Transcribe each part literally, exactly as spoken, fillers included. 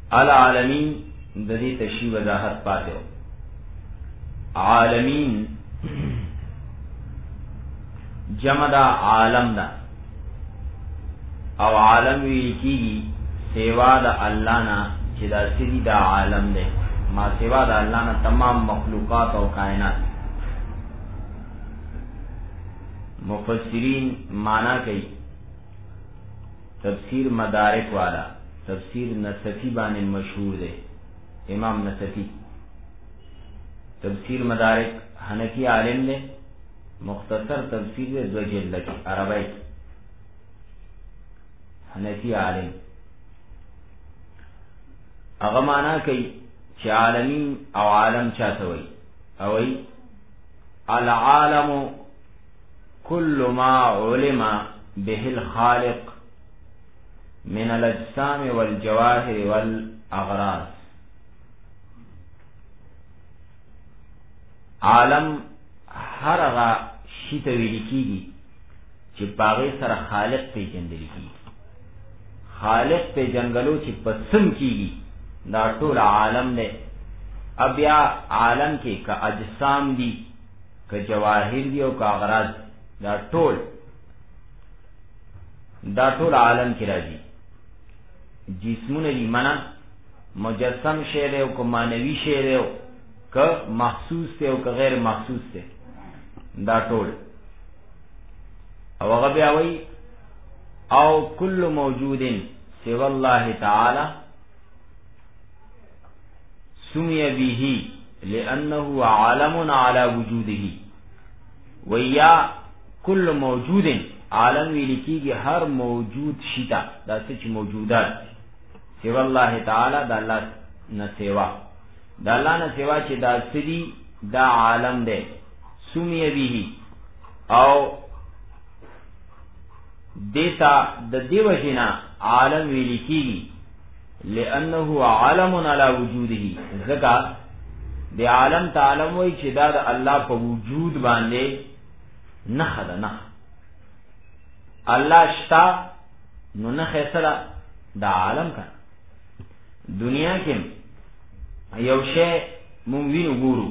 العالمین د دې تشریح وضاحت پاتې. عالمین جمع دا عالم دا او عالم ویل کیږي سیوا د الله نه چې دا سړي دا عالم دی، ما سیوا د الله نه تمام مخلوقات او کائنات. مفسرین معنا کوي تفسیر مدارک والا تفسیر نصفی باندې مشهور دی، امام نصفی تفسیر مدارک حنفی عالم دی، مختصر تفسیر دی دو جلد کی عربی حنفی عالم. اغه معنا کوي چې عالمین او عالم چاته وي او وي العالم كل ما علم به الخالق من الاجسام والجواهر والاغراض. عالم هر هغه شی ته ویل کیږي چې باغې سره خالق پیژندل کیږي. خالق پیژنګلو چې پسم کیږي دا ټول عالم دی. بیا عالم کې که اجسام دي که جواهر دي او که اغراض، دا ټول دا ټول عالم کې راځي. جسمونه دي منا مجسم شی دی او که معنوي شی دی او که محسوس دی او که غیر محسوس دی، دا ټول. او هغه بیا وایي او کل موجود سوى الله تعالی سمي به لأنه عالم على وجوده. ویا کل موجود عالم ویلکیږي هر موجود شیتا دا څه موجودات سوى الله تعالی دا الله نه سوا دا الله نه سوا چې دا سدي دا عالم دی. سمي به او دیتا د دیو جنا عالم ویلکیږي لأنه عالم على وجوده. زکا دی عالم تعالم وی چې دا د الله په وجود باندې نه خدا نه الله شتا نو نه خسره دا عالم کا. دنیا کې یو شی مونږ وینو ګورو،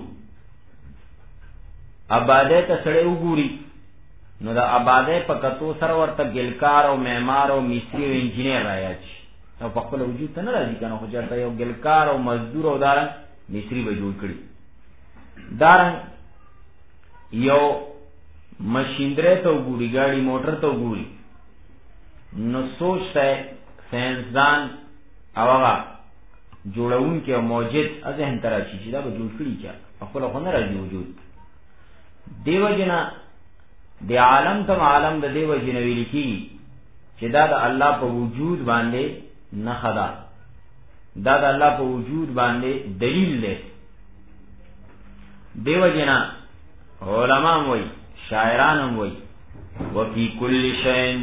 آباده ته سړی وګوري نو دا آباده په کتو سره ورته ګلکار او معمار او مستری او انجینیر راځي او په خپل وجود ته نه راځي کنه، خو چېرته یو ګلکار او مزدور او دارن مستری به جوړ کړي. دارن یو مشیندره ته وګوري، ګاډي موټر ته وګوري نو سوچته ساينسدان او هغه جوړون کې موجود ذهن ته راشي چې دا به جوړ کړي چا خپل خو نه راځي وجود. دیو جنا دی عالم تم عالم د دیو جن ویل کی چې دا د الله په وجود باندې نه خدا، دا د الله په وجود باندې دلیل دی. دیو جنا علماء وای شاعران وای وفي كل شيء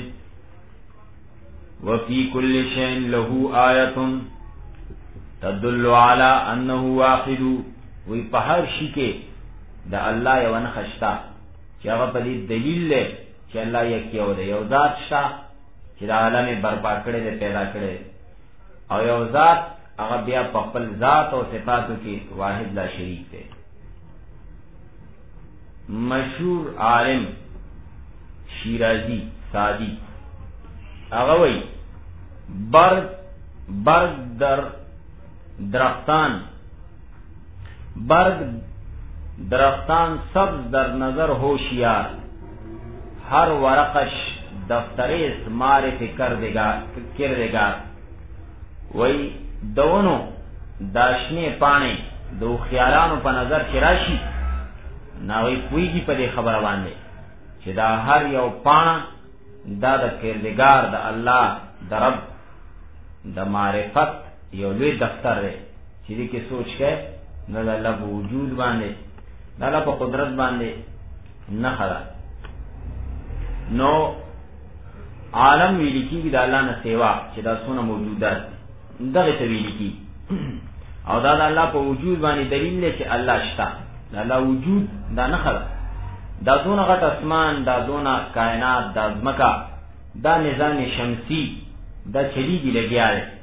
وفي كل شيء له آیه تدل على انه واحد. وی په هر شي کې د الله یو نه خشتا چې هغه په دې دلیل دی چې الله یې کېو دی. یو ذات شته چې د عالم برپا کړی دی، پیدا کړی، او یو ذات هغه بیا په خپل ذات او صفاتو کې واحد لا شریک دی. مشهور عالم شیرازی سادی هغه وایي برگ برگ در درختان برگ درختان سبز در نظر ہوشیار، ہر ورقش دفتریس معرف کردگار. وی دونو داشنی پانے دو خیالانو پا نظر چراشی ناوی پویگی پا دی خبر باندے چی دا هر یو پانا دا دا کردگار دا اللہ دا رب دا معرفت یو لوی دفتر دے چی دی که سوچ که نا دا اللہ پا وجود باندے دا اللہ پا قدرت باندے نخدا. نو عالم ویلی کی دا اللہ نا سیوا چی دا سونا موجودات دغه تویلی کی او دا دا اللہ پا وجود باندې دلیل لے چی اللہ شتا دا اللہ وجود دا نخدا. دا دون غط اسمان، دا دون کائنات، دا زمکا، دا نظام شمسی دا چلی گی لگیا ہے.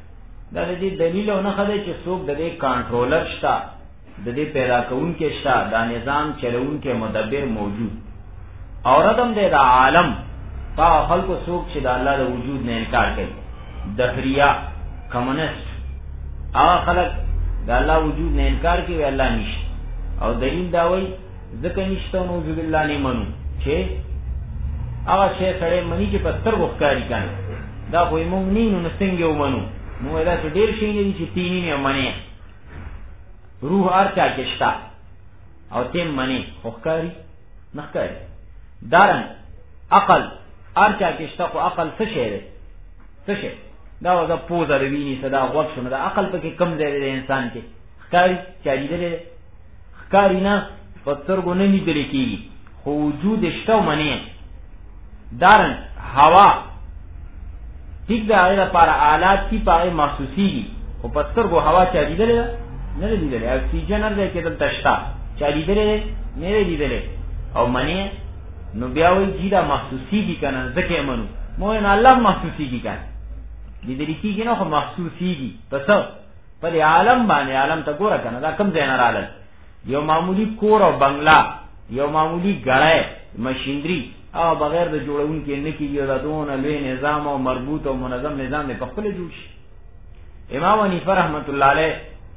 دا د دې دلیل او نه خدای چې څوک د دې کنټرولر شته د دې پیدا کوونکې شته دا نظام چلوونکې مدبر موجود او ردم دې د عالم په خلکو څوک چې د الله د وجود نه انکار کوي دهریه کمونیست هغه خلک د الله وجود نه انکار کوي الله نشته او دلیل دا وایي ځکه نشته نو نعوذ بالله نه منو چې هغه شی سره منی چې پستر وښکاری کړي دا خو موږ نه نو څنګه ومنو نو دا چې ډیر شي نه چې تینې نه منی روح ارچا کېشتا او تیم منی وښکاری نه ښکاری دارن عقل ارچا کېشتا خو عقل څه شی دی څه شی دا وځه پوزه ویني صدا غوښ شنو دا عقل پکې کم دی د انسان کې ښکاری چا لیدلې ښکاری نه پسترګو نه لیدل کېږي خو وجود شته منی دارن هوا ٹھیک دا هغه لپاره آلات کی پاره محسوسي دي خو پسترګو هوا چا لیدل نه لیدل اکسیجن ارزه کې دلته شته چا لیدل نه لیدل او منی نو بیا وی جیدا محسوسي دي کنه ځکه منو مو نه الله محسوسي دي کنه دې دې کیږي نو خو محسوسي دي پس په عالم باندې عالم ته ګوره کنه دا کم ځای نه رااله یو معمولی کور او بنگلا یو معمولی غړای ماشينري او بغیر د جوړون کې نه کیږي دا دون لوی نظام او مربوط او منظم نظام په خپل جوړ شي امام حنیفه رحمت الله علیه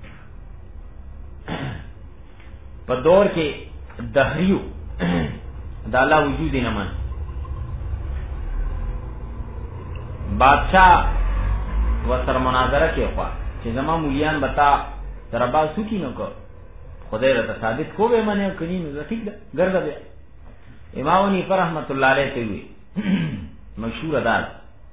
په دور کې دهریو د الله وجود نه من بادشاہ وسر مناظره کې خو چې زما مولیان بتا دربا سکی نو کو خدای را ثابت کو به منه کني نو ٹھیک ده ګرځا به امام حنیفه رحمت الله علیه ته وی مشهور ادار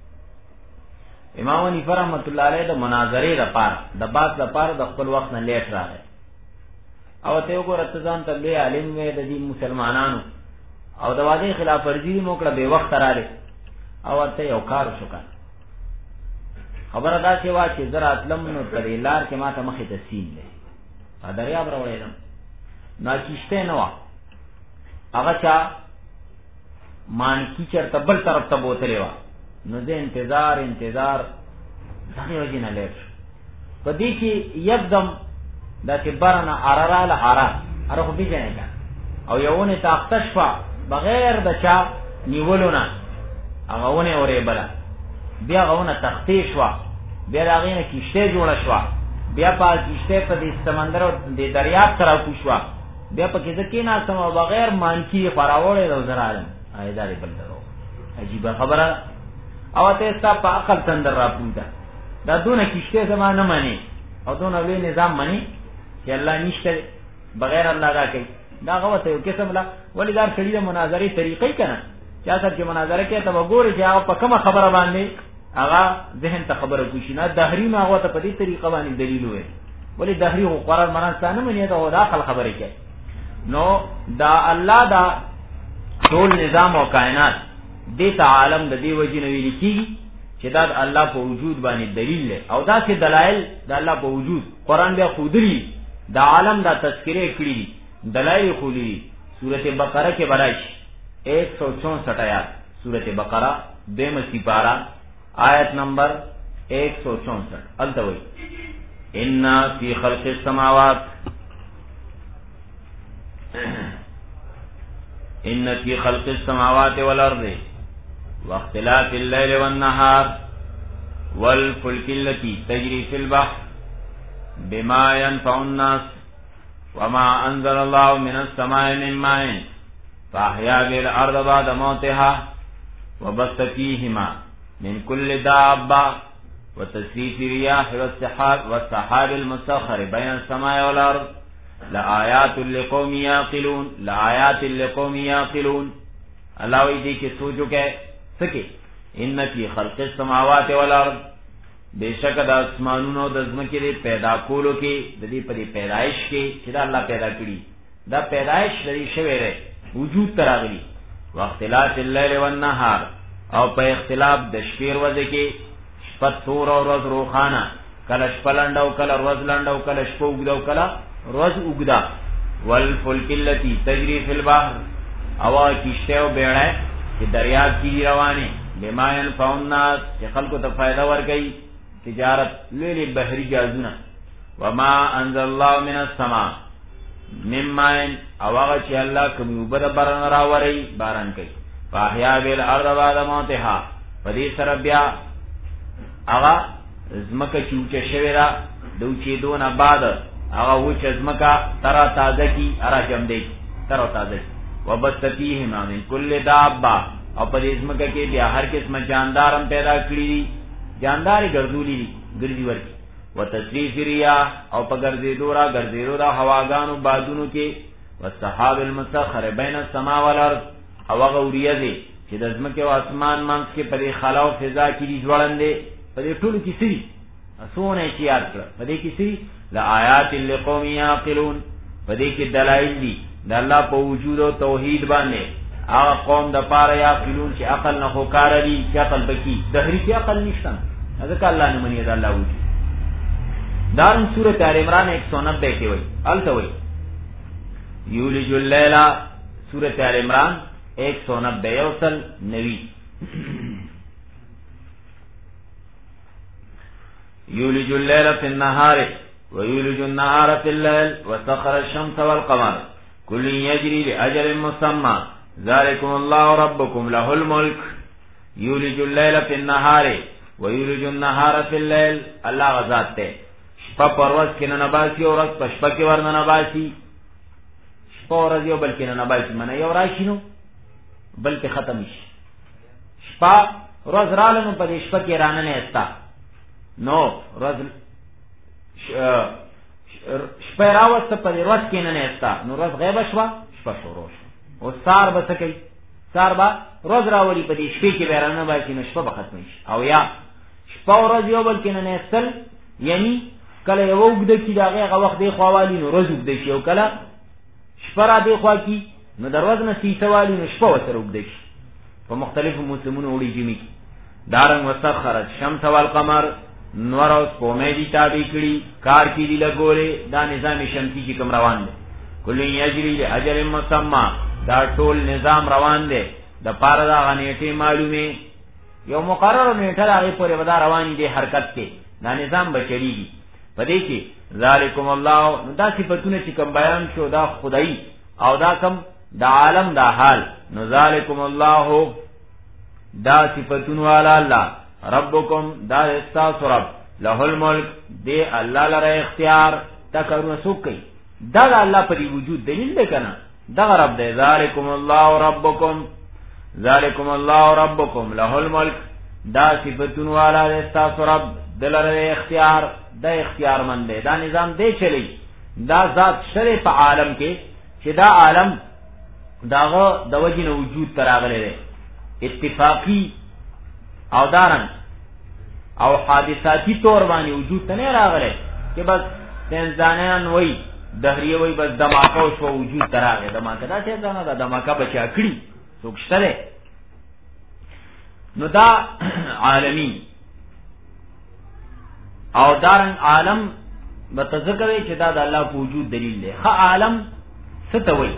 امام حنیفه رحمت الله علیه د مناظره لپاره د باز لپاره د خپل وخت نه لیټ راغی او ته وګوره ته ځان ته به عالم وې د دې مسلمانانو او د واده خلاف ورزي موکړه به وخت رااله او ته یو کار وکړه خبره دا چې وا چې زرا اتلم نو ترې لار کې ماته مخې ته سین دی ا دریا برولم نا کیشته نو هغه چا مان کی چرته بل طرف ته بوتلې وا نو دې انتظار انتظار ځنه وځي نه لټ په دې کې یکدم دا چې برنه اراراله ارا اره خو دې نه او یوونه تاختشفا بغیر د چا نیولونه هغه ونه اورې بلا بیا غونه تختیش وا بیا راغینه کیشته جوړه شو بیا په کیشته په دې سمندر او د دریاب سره کوشوا بیا په کې ځکه نه سم بغیر مانکی فراوړې روزرالم ایداري بل درو عجیب خبره او ته ستا په عقل تندر را پودا دا دونه کیشته زما نه مانی او دونه لوی نظام مانی چې الله نشته بغیر الله راکې دا غوته یو قسم لا ولیدار کړي د مناظرې طریقې کنه چا سره چې مناظره کې ته وګوري چې هغه په کومه خبره باندې هغه ذهن ته خبره کوشي نه دهری ما هغه ته په دې طریقه باندې دلیل وي ولی دهری خو قرار مرانستانه منی ته او داخل خبره کوي نو دا الله دا ټول نظام او کائنات دې ته عالم د دې وجې نه ویل کیږي چې دا الله په وجود باندې دلیل له او دا چې دلایل د الله په وجود قران بیا خودري دا عالم دا تذکرې کړی دلایل خودري سورته بقره کې برائش ایک سو چونسٹھ آیات سورۃ بقرہ دیم سپارہ آیت نمبر ایک سو چونسٹھ التوی ان فی خلق السماوات ان فی خلق السماوات والارض واختلاف الليل والنهار والفلك التي تجري في البحر بما ينفع الناس وما انزل الله من السماء من ماء فاحيا به الارض بعد موتها وبث فيهما من كل دابة وتصريف الرياح والسحاب والسحاب المسخر بين السماء والارض لآيات لقوم يعقلون لآيات لقوم يعقلون الله وی دی کې سوچو کې سکه ان فی خلق السماوات والارض بشک د اسمانونو د زمکې پیدا کولو کې د دې په پیدایش کې چې دا الله پیدا کړی دا پیدایش لري شوی دی وجود تراغلی واختلاف الليل والنهار او په اختلاف د شپې ورځې کې شپه تور او ورځ روخانه کله شپه لنډه او کله ورځ لنډه او کله شپه اوږده او کله ورځ اوږده والفلک التي تجري في البحر او کیشته او بیړۍ چې دریاب کې روانه بما ينفع الناس چې خلکو ته فائدہ ورکړي تجارت لوی بحری جازونه وما انزل الله من السماء مما او هغه چې الله کوم وبد باران راوري باران کوي فاحیا بالارض بعد موتها پدې سره بیا هغه زمکه چوچه شوی را دوچې دونه بعد هغه وچ زمکه ترا تازه کی ارا جم دی ترا تازه وبث فیه من کل دابه او پدې زمکه کې بیا هر قسم جاندارم پیدا کړی جانداري ګرځولې ګرځي ورکی وتصریف رياح او په ګرځېدو را ګرځېدو را هواګانو بادونو کې والسحاب المسخر بين السماء والارض او هغه وریځې چې د ځمکې او اسمان منځ کې په دې خلا او فضا کې دي ځوړندې په دې ټولو کې سری اسونه چې یاد کړ په دې کې سری لآیات لقوم یعقلون په دې کې دلایل دي د الله په وجود او توحید باندې هغه قوم د پاره یعقلون چې عقل نه خو کار دي چې عقل بکی دهری کې عقل نشته ځکه الله نه مني دا الله وجود دارن سورۃ آل عمران ایک سو نبے کې وای الته وای یولج اللیل سورۃ آل عمران ایک سو نبے یوصل نوی یولج اللیل فی النهار ویولج النهار فی الليل وسخر الشمس والقمر كل يجري لأجل مسمى ذلكم الله ربكم له الملك یولج اللیل فی النهار ویولج النهار فی الليل الله غزاد ته شپه پرواز کې نه نباسي او ورځ په شپه کې ورنه نباسي شپه ورځ یو بل کې نه نباسي منه یو راشي نو بل کې ختم شي شپه ورځ رااله نو په شپه کې رانه نه استا نو ورځ شپه راوسته په ورځ کې نه استا نو ورځ غیب شوه شپه شروع او سار به سکی سار به ورځ راولي په دې شپې کې ورانه باسي نو شپه به ختم شي او یا شپه ورځ یو بل کې نه استل یعنی کله یو وګد کی داغه هغه وخت دی خوالی نو روز وګد شي او کله شپرا دی خوا کی نو دروازه نه سی سوالی نو شپه وسره وګد شي په مختلفو موسمونو وړي جمی کی دارنګ وسخر الشمس والقمر نور اوس په مې دي تابع کړي کار کی دی لګولې دا نظام شمسی کی کوم روان دي کله یجری لاجل مسمى دا ټول نظام روان دي د پاره دا غنیټه معلومه یو مقرر نیټه هغه پورې ودا روان دي حرکت کې دا نظام بچریږي پدې کې ذالکم الله نو دا صفاتونه چې کوم بیان شو دا خدای او دا کوم د عالم دا حال نو ذالکم الله دا صفاتون والا الله ربکم دا استاس رب له الملک دی الله لره اختیار تکرو سوکي دا الله په وجود دلیل دی کنه دا رب دی ذالکم الله ربکم ذالکم الله ربکم له الملک دا صفاتون والا استاس رب دلره اختیار دا اختیار مند دی دا نظام دی چلی دا ذات شرع په عالم کې چې دا عالم داغه د وجنه وجود تراغله دی اتفاقی او دارن او حادثاتی طور باندې وجود ته نه راغله چې بس انسانان وای دهریه وای بس دماکه او شو وجود تراغله دماکه دا څه ځانه دا دماکه بچا کړی څوکشتره نو دا عالمی او دارن عالم بتذکروي چې دا د الله په وجود دلیل دی ښه عالم ستوي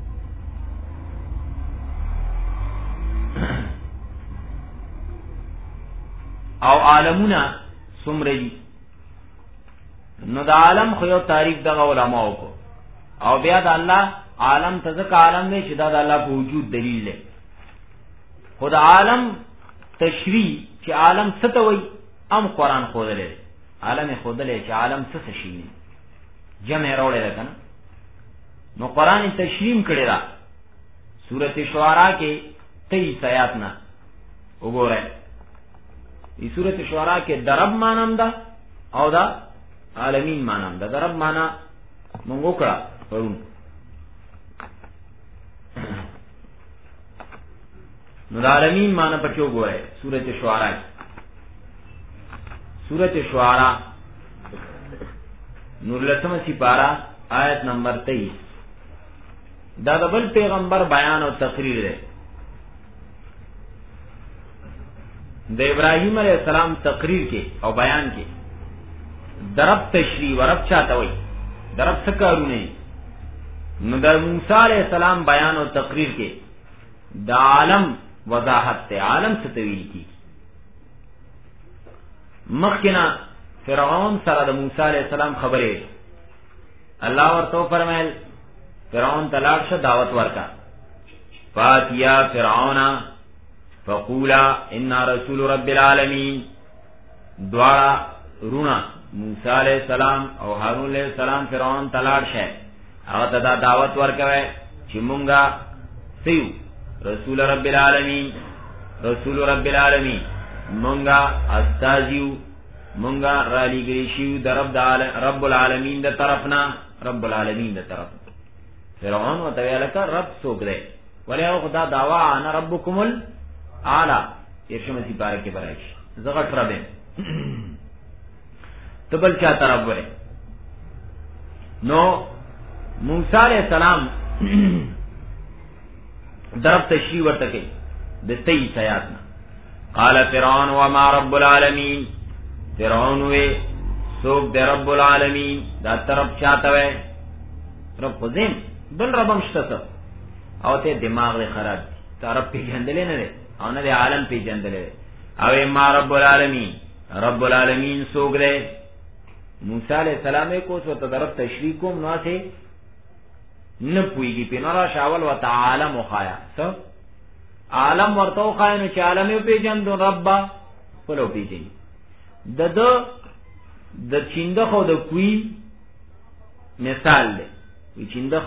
او عالمونه څومره دي نو د عالم خو یو تعریف دغه علماء کو او بیا د الله عالم تذک عالم دی چې دا د الله په وجود دلیل دی خو د عالم تشریح چې عالم ستوي ام قران خو دلې عالم خودلې چې عالم څه څه شي جمع راوړل کنه نو قران تشریح کړی دا سورته شعراء کې تیئیس آیات نه وګورئ ای سورته شعراء کې درب مانم دا او دا عالمین مانم دا درب معنا مونږ وکړه پرون نو دا عالمین معنا پکې وګورئ سورته شعراء سورۃ شعراء نور لسمه سپارہ آیت نمبر تیئیس دا د بل پیغمبر بیان او تقریر دی د ابراهیم علیہ السلام تقریر کې او بیان کې درب تشریح ورب چاته وای درب څه کارونه نو د موسی علیہ السلام بیان او تقریر کې د عالم وضاحت ته عالم څه تویل کی مخکنا فرعون سره د موسی علیہ السلام خبره الله ورته فرمایل فرعون تلاش شه دعوت ورکا فاتیا فرعون فقولا ان رسول رب العالمین دعا رونا موسی علیہ السلام او هارون علیہ السلام فرعون تلاش شه هغه ته دا دعوت ورکوي چې مونږه سیو رسول رب العالمین رسول رب العالمین مونږه استازیو مونږه را لګی شو د رب رب العالمین د طرفنا رب العالمین د طرف فرعون او تعالی رب څوک دی ولې هغه خدا دعوا انا ربکم الاعلى یشمه سي بارے کې برایش زغټ ربه تبل چا طرف وره نو موسی علیہ السلام درب تشریح ورته کوي د تیئیس آیاتنا قال فرعون وما رب العالمین فرعون وی سوک دے رب العالمین دا طرف چاہتا وی رب خودیم بل ربم شتا او تے دماغ دے خراب دی تا رب پی جندلے نا دے او نا دے عالم پی جندلے دے او ما رب العالمین رب العالمین سوک دے موسیٰ علیہ السلام کو سو تدرب تشریح کوم نو سے نپوئی گی پی نورا شاول و تا عالم و خایا سو عالم ورطو خایا نو چا عالمیو پی جندو رب پلو پی جندو د د د چیندخ او د کوی مثال دی وی چیندخ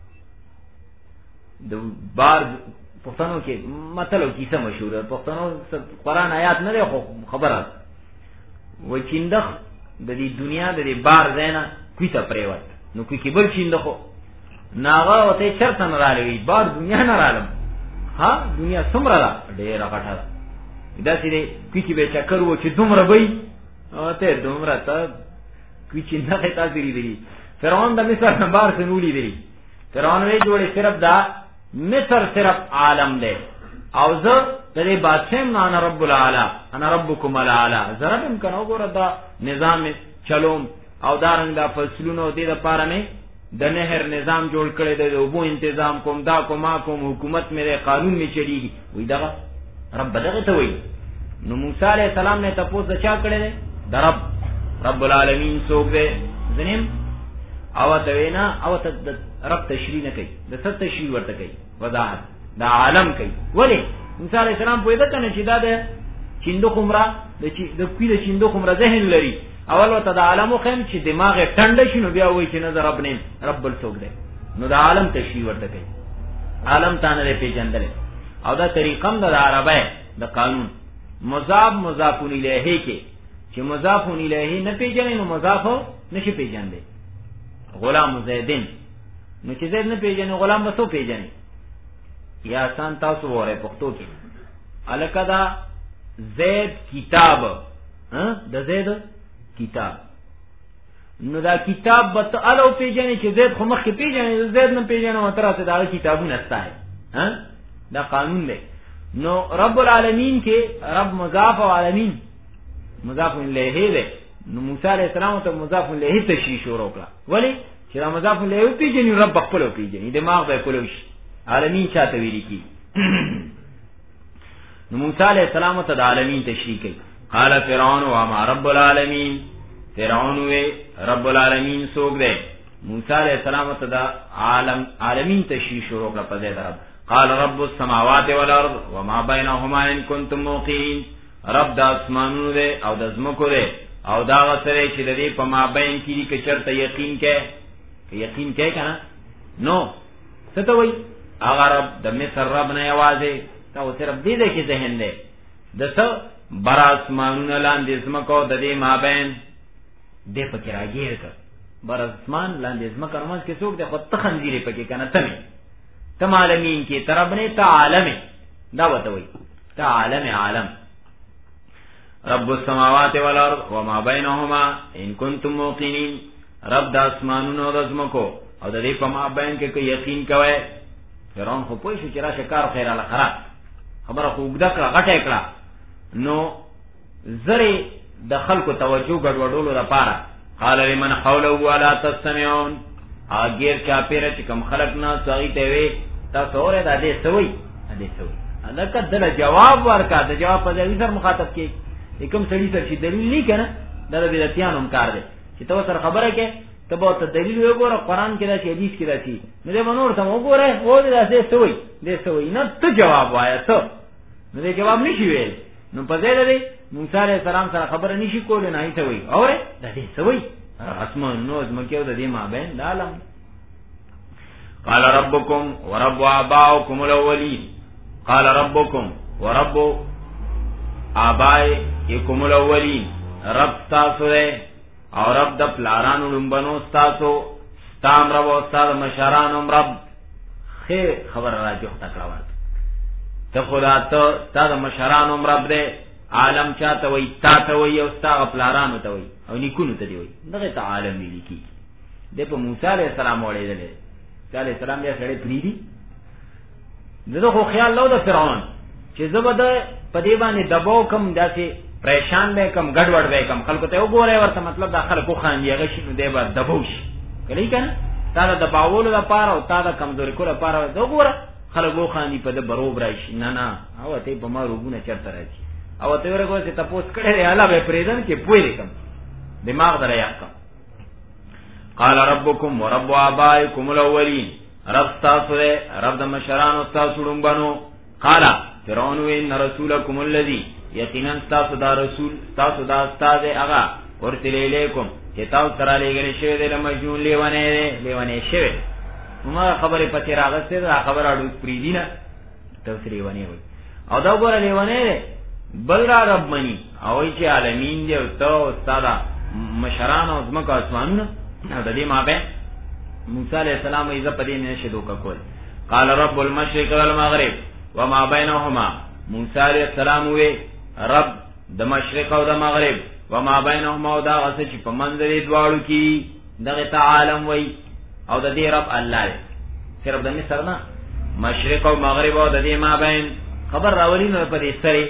د بار پښتنو کې مطلب کیسه مشهور ده پښتنو قرآن آیات نه دی خو خبره و چیندخ د دې دنیا د دې بار زینا کوی ته پریوت نو کوی کې بل چیندخو ناغه وته چرته نه رالی بار دنیا نه رالم ها دنیا څومره ده ډیره غټه ده دا چې کوی کې به چکر و چې دومره وي او ته دومره ته کوی چې نه تاسو لري فرعون د مصر نه بار سنولي دی فرعون وی جوړې صرف دا مصر صرف عالم دی او زه د دې بادشاہ نه رب العالی انا ربکم الاعلى زربم کنه وګوره دا نظام چلوم او دارنګ دا فصلونو دې لپاره مې د نهر نظام جوړ کړی دی او بو تنظیم کوم دا کوم کوم حکومت مې قانون می چلیږي وی دا رب دغه ته وی نو موسی علیہ السلام نے تپوس چا کړی دی د رب رب العالمین څوک دی زنیم او ته وینا او ته رب تشریح نه کوي د ست تشریح ورته کوي وضاحت دا عالم کوي ولی موسی علیہ السلام په دې کنه چې دا د چیندو خمره د چی د کوی د چیندو خمره ذهن لري اول وته د عالمو خیم چې دماغ ټنډ شي نو بیا وایي چې نظر رب نه رب بل څوک دی نو دا عالم تشریح ورته کوي عالم تانه پیژندل او دا طریقم د عربی د قانون مضاف مضاف الیه کې چې مضاف الیه نه پیژنې نو مضاف نشي پیژندې غلام زیدین نو چې زید نه پیژنې غلام به څو پیژنې یا آسان تاسو وره پښتو کې الکه دا زید کتاب ها د زید کتاب نو دا کتاب به ته الو پیژنې چې زید خو مخکې پیژنې زید نه پیژنې او ترته دا کتابونه ستای ها دا قانون دی نو رب العالمین کې رب مضاف او عالمین مضاف الیه دی نو موسی علیہ السلام ته مضاف الیه تشریح شروع کړه ولی چې دا مضاف الیه پیژنې رب خپل پیژنې دماغ به کولوش عالمین چاته ویل کی نو موسی علیہ السلام ته د عالمین تشریح کوي قال فرعون وما رب العالمین فرعون وی رب العالمین څوک دی موسی علیہ السلام ته د عالم عالمین تشریح شروع کړه په دې طرف قال رب السماوات والارض وما بينهما ان كنتم موقنين رب د اسمانونو دی او د زمکو دی او دا غسره چې د دې په مابین کې دي چې چرته یقین کې یقین کې کنه نو څه ته وای هغه رب د مصر رب نه یوازې تا و صرف دې دې کې ذهن دی د څو بر اسمانونو لاندې زمکو د دې مابین دې پکې راګیر کړ بر اسمان لاندې زمکو رمز کې څوک د خو تخنزيري پکې کنه تمه تم عالمین کی طرف نے تا عالم دا وتوي تا عالم عالم رب السماوات والارض وما بينهما ان كنتم موقنين رب د اسمانونو د زمکو او د دې په مابین کې کې یقین کوي فرعون خو پوه شو چې را شکار خیر الله خراب خبره خو وګدا کړه غټه کړه نو زری د خلکو توجه ګډوډولو لپاره قال لمن حوله ولا تستمعون اګیر چا پیر چې کم خلق نه صحیح ته وي تاسو اورئ دا دې سوي دې سوي الکه دل جواب ورکا د جواب په ځای سره مخاطب کې کوم سړي سره چې دلیل نه کنه دا د بدعتيانو کار دی چې تو سره خبره کې ته به ته دلیل وګوره قرآن کې دا چې حدیث کې دا چې نو دې منور ته وګوره و دې دې سوي دې سوي نه ته جواب وایې ته نو دې جواب نشي ویل نو په ځای دې موسی عليه السلام سره خبره نشي کولای نه ایته وي اوره دا دې سوي اسمان نو زمکه د دې ما بین دالم قال ربكم ورب آباؤكم الاولين قال ربكم ورب آبائكم الاولين رب تاسو دے او رب د پلارانو لنبنو ستاسو ستام رب او استاد مشارانم رب خیر خبر راجو تکراوات ته خدا ته استاد مشارانم رب دے عالم چاته وي تا ته وي او استاد پلارانو ته وي او نیکونو ته دی وي دغه ته عالم ویل کی د په موسی علیہ السلام وړېدل موسی علیہ السلام بیا سره پریدي دغه خو خیال لو د فرعون چې زبده په دی باندې دباو کم داسې پریشان به کم ګډوډ به کم خلکو ته وګوره ورته مطلب د خلکو خان یې غشي نو دی به دبوش کلی کنه تا د دباولو لپاره او تا د کمزوري کولو لپاره وګوره خلکو خان په د بروب راشي نه نه او ته په ما روغونه چرته راځي او ته ورګو چې تاسو کړه اله به پریدن کې پوي کم دماغ دریا کم قال ربكم ورب آبائكم الاولين رب تاسو دے رب د مشران او تاسو لومبنو قال فرعون ان رسولكم الذي یقینا تاسو دا رسول تاسو دا استاد هغه ورتل الیکم چې تاسو تر لګل شوی د مجنون لیونه لیونه شوی ما خبره پته راغسته دا خبر اړو پریدینه تفسیر ونی وي او دا ګور لیونه بل را رب منی او چې عالمین دی او تو استاد مشران او زمکه اسمانونه د دې مابه موسی علیہ السلام ایزه پدې نه شدو کول قال رب المشرق والمغرب وما بينهما موسی علیہ السلام وی رب د مشرق او د مغرب وما بينهما او دا غس چې په منځ دې دواړو کې دغه تعالم وی او د دې رب الله دی صرف د مصر نه مشرق او مغرب او د دې مابین خبر راولي نو په دې سره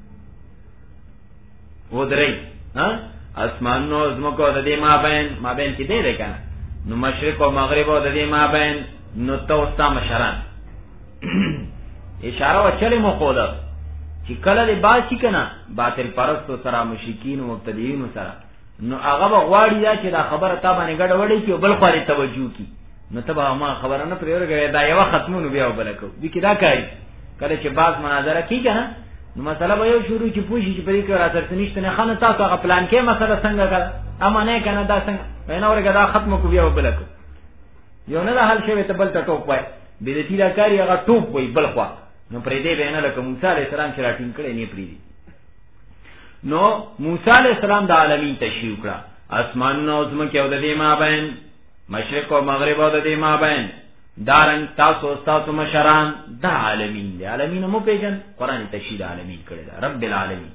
و درې ها اسمان نو زمکو د دې مابین مابین کې دی ده کنه نو مشرق او مغرب او د دې مابین نو توستا مشران اشاره وچلې مو خوده چې کله دې با شي کنه باطل پرستو سره مشرکین او مبتدیین سره نو هغه غواړي دا چې دا خبره تا باندې ګډ وړي چې بل خوري توجه کی نو تبا ما خبره نه پرېږي دا یو ختمونو بیا وبلکو دې کې دا کوي کله چې باز مناظره کیږي نه نو مسله به یو شروع چې پوښي چې پرې کې راځي نشته نه خانه تاسو هغه پلان کې مسله څنګه کړه اما نه کنه دا څنګه وینا ورګه دا ختم کو بیا وبلکو یو نه حل شوی ته بل ته ټوپ وای بدعتي دا کاری هغه ټوپ وای بل خوا نو پرې دې وینا لکه موسی علیہ السلام چې راټینګ کړي نه پری دي نو موسی علیہ السلام د عالمین تشریح کړه اسمان نو زمکه او د دې مابین مشرق او مغرب او د دې مابین دارن تاسو تاسو مشران دا عالمین دی عالمین مو پیژن قرآن تشریح عالمین کړي دا رب العالمین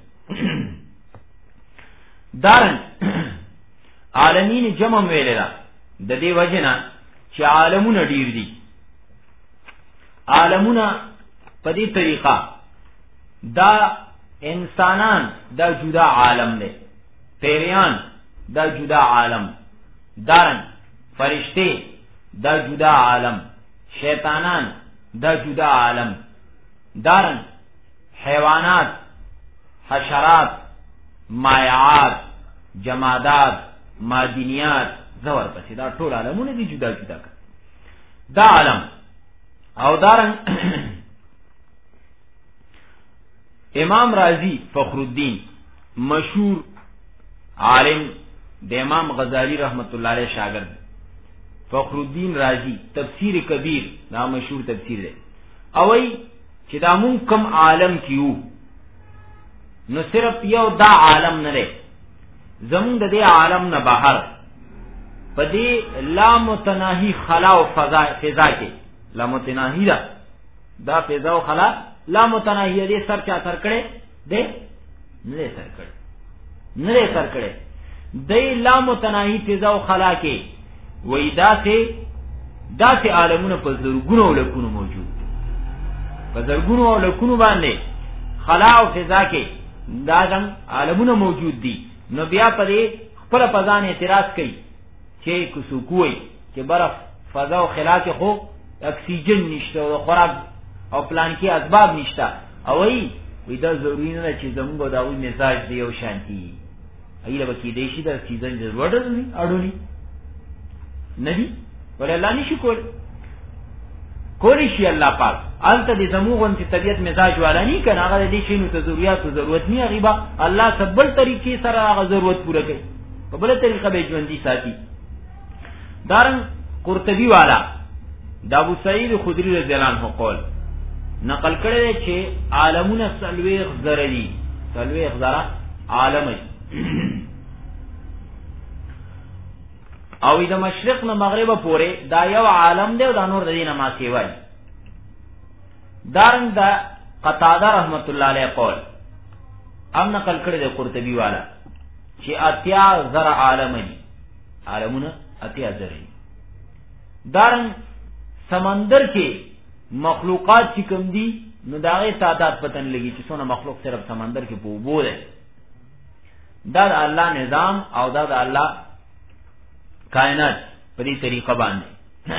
دارن عالمین جمع ویل دا د دې وجنه چې عالمونه ډیر دي عالمونه په دې طریقه دا انسانان دا جدا عالم دی پیریان دا جدا عالم دارن فرشتے دا جدا عالم شیطانان دا جدا عالم دارن حیوانات حشرات مایعات جمادات مادینیات زور پسی دا ټول عالمونه دي جدا جدا دا عالم او دارن امام رازی فخر الدین مشهور عالم د امام غزالی رحمت الله علیه شاگرد فخر الدین رازی تفسیر کبیر دا مشهور تفسیر دی او ای چې دا مون کم عالم کیو نو صرف یو دا عالم نه دی زمون د دې عالم نه بهر پدې لا متناهی خلا او فضا فضا کې لا متناهی دا دا فضا او خلا لا متناهی دې سر چا سر کړي دې نه سر کړي نه سر کړي دې لا متناهی فضا او خلا کې وې داسې داسې عالمونه په زرګونو لکونو موجود په زرګونو لکونو باندې خلا او فضا کې دا ځم عالمونه موجود دي نو بیا په دې خپل پزان اعتراض کوي چې کوڅو کوی چې برف فضا او خلا کې خو اکسیجن نشته او خوراک او پلان کې اسباب نشته او ای وی دا ضروری نه چې زموږ دا وی مزاج دی یو شانتی ایله بکی دی شي دا سیزن ضرورت نه اړونی ندی ولې الله نشي کول کولی شي الله پاک انت دې زموږ چې طبيعت مزاج والا نه کنه هغه دې شي نو ته ضرورت او ضرورت نه غیبا الله سبل طریقې سره هغه ضرورت پوره کوي په بل طریقه به ژوندۍ ساتي. دارن قرطبي والا دا ابو سعید خدری رضی الله عنه قول نقل کړی چې عالمونه سلويخ زرلی سلويخ زرا عالم او د مشرق نه مغرب پورې دا یو عالم دی او دا نور د دینه ما سیوای. دارن دا قتاده رحمت الله علیه قول ام نقل کړی د قرطبي والا چې اتیا زرا عالم دي عالمونه اتیا زري. دارن سمندر کې مخلوقات چې کوم دي نو داغه تعداد پتن لګي چې څونه مخلوق صرف سمندر کې په وبو ده. دا د الله نظام او دا د الله کائنات په دې طریقه باندې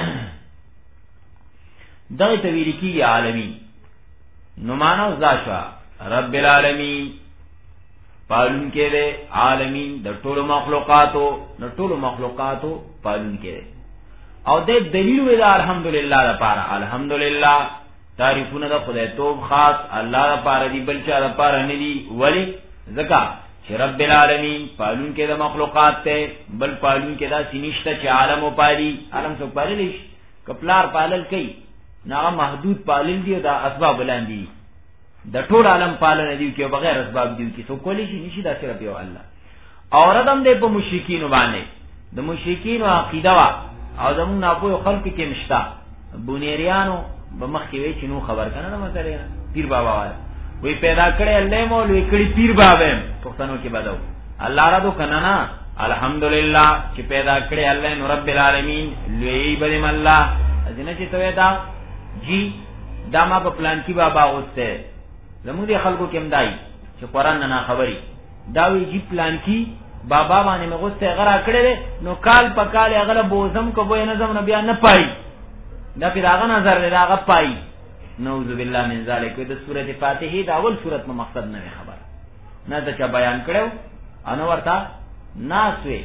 دغه تویل کیږي عالمي نو مانو ذاشوا رب العالمین پالون کې ده عالمین د ټولو مخلوقاتو د ټولو مخلوقاتو پالون کې ده. او د دلیل وی دا الحمدلله لپاره الحمدلله تعریفونه د خدای توب خاص الله لپاره دی بل چا لپاره نه دی. ولی ځکه چې رب العالمین پالون کې د مخلوقات ته بل پالون کې دا سینشته چې عالم او پالي عالم څو پالل شي کپلار پالل کوي نه محدود پالل دی دا اسباب لاندې د ټول عالم پالنه دی کې بغیر اسباب دی کې څو کولی شي نشي دا صرف یو الله. اور ادم دې په مشرکین باندې د مشرکین عقیده وا او زمون نه په خلق کې مشتا بونیریانو به مخ کې وی چې نو خبر کنه نه مته پیر بابا والا وی پیدا کړي الله مولوی کړي پیر بابا پښتنو کې بدو الله را دو کنه نه الحمدلله چې پیدا کړي الله نو رب العالمین لوی بدیم الله ازنه چې توې دا جی دا ما په پلان کې بابا اوسته زموږ دي خلکو کې مدای چې قران نه خبري دا وی جی پلان کې بابا باندې مغسته غرا کړي نو کال په کال هغه بوزم کو به نظم نه بیا نه پای دا پیراغه نظر دی هغه پای. نعوذ بالله من ذلک. د سورته فاتحه دا اول سورته مو مقصد نه خبر نه دا چې بیان کړو انو ورته ناسوي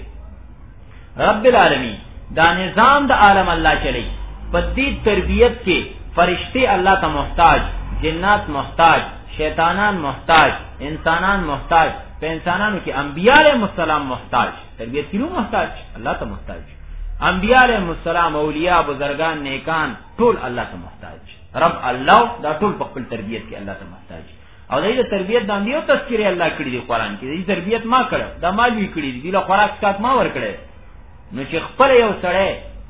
رب العالمین دا نظام د عالم الله چلی په دې تربیت کې فرشتي الله ته محتاج جنات محتاج شیطانان محتاج انسانان محتاج په انسانانو کې انبیاء علیهم السلام محتاج تربیت کیلو محتاج الله ته محتاج انبیاء علیهم السلام اولیاء بزرگان نیکان ټول الله ته محتاج رب الله دا ټول په خپل تربیت کې الله ته محتاج. او دغه تربیت د انبیاء تذکرې الله کړی دی قران کې دې تربیت ما کړ دا مالوی کړی دی له خوراک سات ما ور کړی نو چې خپل یو سړی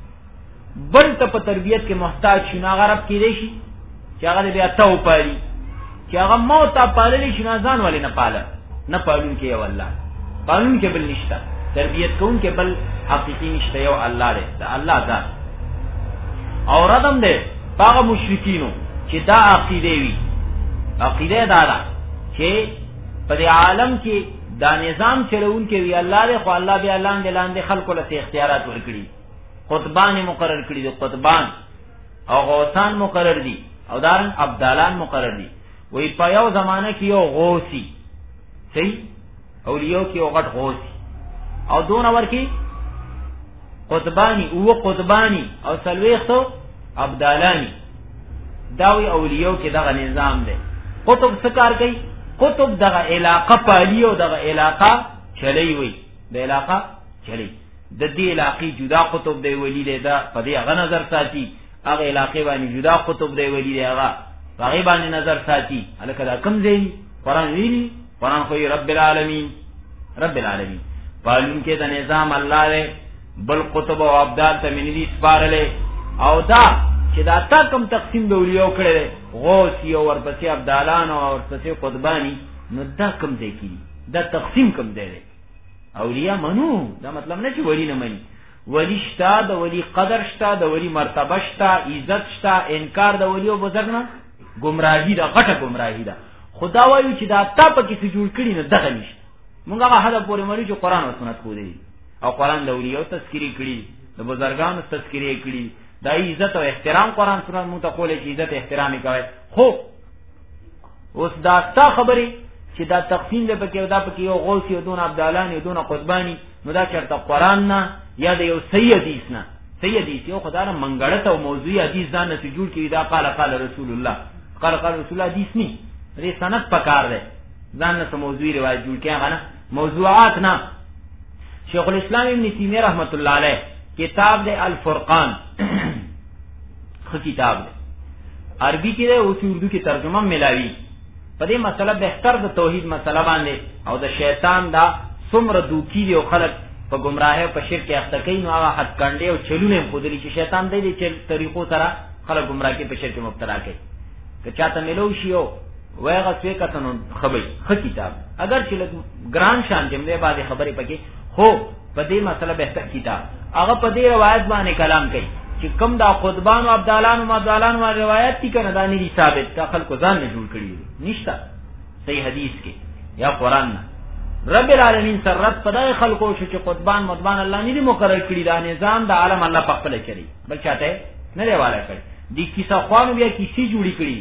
بل ته په تربیت کې محتاج شنو غرب کې دی شي چې هغه بیا ته پالي چې هغه موت پاللی شي نه ځان ولې نه پاله نه پالون کې یو الله پالون کې بل نشته تربیت کوون کې بل حقيقي نشته یو الله دی دا الله ذات. او ردم دی هغه مشرکینو چې دا عقیده وي عقیده دا ده چې په عالم کې دا نظام چلون کې وی الله دی خو الله بیا لاندې لاندې خلکو له اختیارات ورکړي قطبان مقرر کړي دي قطبان او غوثان مقرر دي او دارن ابدالان مقرر دي. وی په یو زمانه کې یو غوثي صحیح اولیاء کې یو غټ غوثي او دون اور کې قطبانی او قطبانی او سلويختو ابدالانی داوی اولیاء کې دغه نظام دی. قطب سکار کوي قطب دغه علاقه پالیو دغه علاقه چلی وي د علاقه چلی د دې علاقې جدا قطب دی ولی دی دا په دې هغه نظر ساتي هغه علاقې باندې جدا قطب دی ولی دی هغه هغه باندې نظر ساتي الکه دا کم دی قران ویلي قران خو رب العالمین رب العالمین پالون کې د نظام الله دی بل قطب او ابدال ته منی دي سپارلې او دا چې دا تا کم تقسیم دی ولیو کړي غوث یو ورپسې ابدالان او ورپسې قطبانی نو دا کم دی کی دا تقسیم کم دی اولیاء منو دا مطلب نه چې ولی نه مني ولی شتا د ولی قدر شتا د ولی مرتبه شتا عزت شتا انکار د ولی او بزرګ نه گمراهی دا غټه گمراهی ده. خدا وایي چې دا تا په کې څه جوړ کړي نه دغه نشته مونږ هغه هدا پورې مړي چې قران او سنت خو دی او قران د اولیاء تذکری کړي د بزرګانو تذکری کړي دا عزت او احترام قران سنت مو ته کولې چې عزت احترام کوي. خو اوس دا ستا خبرې چې دا تقسیم دی پکې او دا پکې یو غوث یو دون عبدالله یو دون قطبانی، نو دا چرته قرآن نه یا د یو صحیح حدیث نه. صحیح حدیث یو خدای نه منګړه او موضوعي حدیث ځان نه جوړ کړي، دا قال قال رسول الله قال قال رسول الله حدیث نه دې سند پکار دی، ځان نه موضوعي روایت جوړ کړي هغه نه موضوعات نه. شیخ الاسلام ابن تیمیہ رحمت الله علیه کتاب دی الفرقان خو کتاب دی، عربی کې دی او اردو کې ترجمه ملاوي. په دې مسله بهتر د توحید مسله باندې او د شیطان دا څومره دوکي دی او خلک په گمراهۍ او په شرک اخته کوي، نو هغه حد کنډې او چلونه خودلی چې شیطان دې دې طریقو سره خلک گمراه کې په شرک مبتلا کوي. که چاته ملو شي او وایغه څه کتنو خبري خ کتاب اگر چې ګران شان جمله باندې خبرې پکې هو په دې مسله بهتر کتاب هغه په دې روایت باندې کلام کوي چې کم دا قطبان او عبدالان او مدالان او روایت دي کنه دا نه دي ثابت، دا خلکو ځان نه جوړ کړی نشته صحیح حدیث کې یا قران نه. رب العالمین سرت پدای خلکو چې قطبان مدبان الله نه دي مقرر کړی، دا نظام د عالم الله په خپل چلی بل چاته نه دی والا کړی. دي کیسه خوانو بیا کیسې جوړی کړی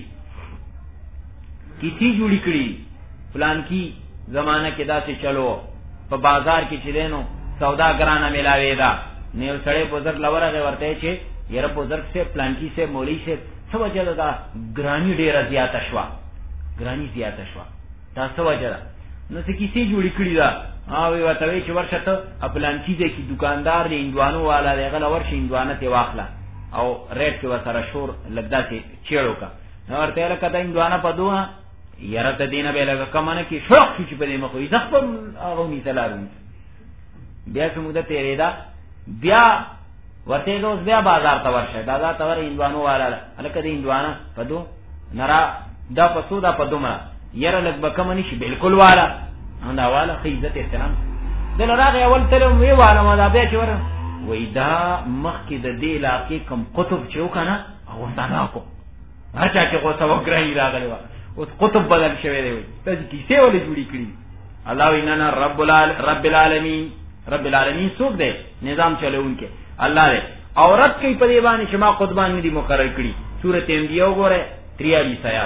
کیسې جوړی کړی فلان کی زمانہ کې دا څه چلو په بازار کې چې دینو سودا ګرانه ملاوي دا نیو سړی بزرگ لورغه ورته چې یره بزرگ سے پلانکی سے مولوی سے څه وجه دا ګرانی ډیره زیاته شوا ګرانی زیاته شوا دا څه وجه ده؟ نو څه کیسې جوړی کړی دا او یو ته چې ورشه ته پلانکی دې کې دکاندار دی اندوانو والا دی غل ورشه اندوانه ته واخلا او ریټ کې وسره شور لګدا چې چېړو کا نو ورته لکه دا اندوانه په دوه یره ته دینه به لګه کمنه کې شوق چې په دې مخې ځخم هغه می تلارو بیا څه موده تیرې دا بیا ورته دوس بیا بازار ته ورشه دا دا تور اندوانو والا الکه دې اندوانه په دو نرا دا په سودا په دومره یره لګ بکمنی شي بالکل والا اندا والا خې عزت احترام دل راغه اول تلم وی والا ما دا بیا چې ور وې دا مخکې د دې علاقې کم قطب چو کنه او ستانه کو هر چا چې غوسه وکړی راغلی و اوس قطب بدل شوی دی ته کیسه ولې جوړی کړی الله وینا رب العالمین رب العالمین رب العالمین څوک دی نظام چلوونکي الله دی. عورت کوي په دی باندې چې ما قطبان دي مقرر کړی. سورۃ انبیاء وګوره تریالیس آیات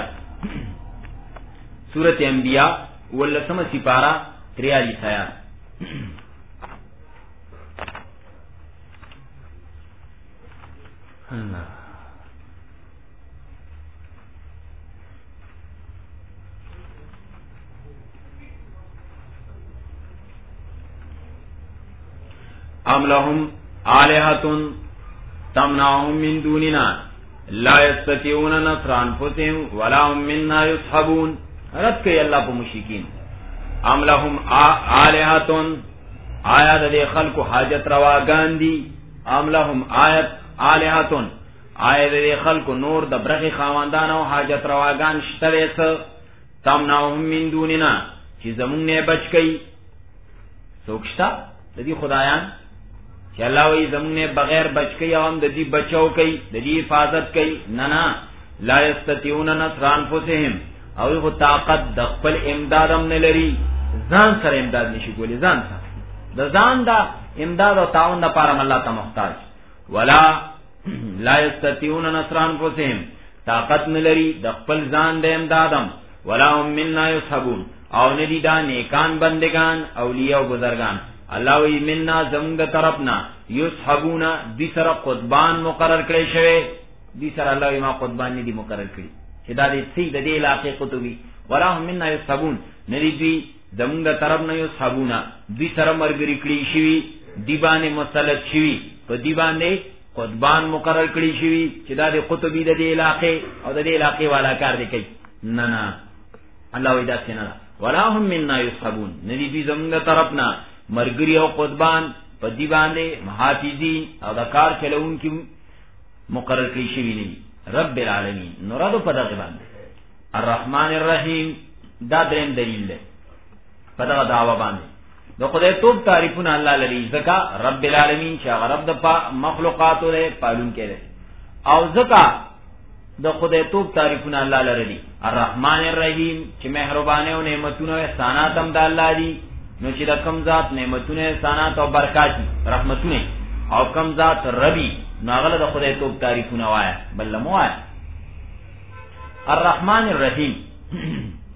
سورۃ انبیاء ولسمه سپارہ تریالیس آیات الله ام لهم آلہۃ تمنعهم من دوننا لا یستطیعون نصر انفسهم ولا هم منا یصحبون. رد کئی اللہ پا مشرکین. ام لهم آلہۃ آیا دے خلق حاجت رواگان دی. ام لهم آیت آلہۃ آیا دے خلق نور د برخی خواندان او حاجت رواگان شتویس تمنعهم من دوننا چی زمون نے بچ کئی سوکشتا دی خدایان چې الله وی زمونه بغیر بچ کی او هم د دې بچاو کوي د دې حفاظت کوي نه نه لا یستطيعون نصر انفسهم او یو طاقت د خپل امداد هم نه لري ځان سره امداد نشي کولی ځان سره د ځان دا امداد او تعاون لپاره الله ته محتاج ولا لا یستطيعون نصر انفسهم طاقت نه لري د خپل ځان د امدادم ولا هم منا یصحبون او نه دي دا نیکان بندگان اولیاء او بزرگان الله وی مننا زمونږ طرفنا یصحبونا دې سره قطبان مقرر کړی شوی دې سره الله وی ما قطبان نه دي مقرر کړی چې دا دې سي د دې علاقې قطبي ولا هم منا یصحبون نه دي زمونږ طرفنا یصحبونا دې سره مرګري کړی شوی دی باندې مسلط شوی په دی باندې قطبان مقرر کړی شوی چې دا دې قطبي د دې علاقې او د دې علاقې والا کار دی کوي نه نه الله وی دا څنګه ولا هم منا یصحبون نه دي زمونږ طرفنا مرګري او قطبان په دی باندې محافظین او د کار چلون کی مقرر کړی شوی نه. رب العالمین نورادو په دغه باندې الرحمن الرحیم دا دریم دلیل دی په دغه دعوا باندې د خدای توب تعریفونه الله لري ځکه رب العالمین چې هغه رب د مخلوقات لري پالون کړي او ځکه د خدای توب تعریفونه الله لري الرحمن الرحیم چې مهربانه او نعمتونه او احسانات هم د الله دي. نو چې د کم ذات نعمتونه احسانات او برکات رحمتونه او کم ذات ربي نو هغه د خدای توب تعریفونه وایا بل مو وایا. الرحمن الرحیم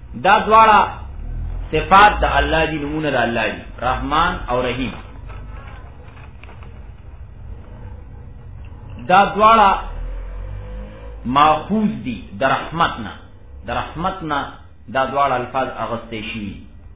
دا دواړه صفات د الله دی، نمونه د الله دی، رحمان او رحیم. دا دواړه ماخوذ دي د رحمتنا، د رحمتنا دا دواړه الفاظ اغسطې شوي.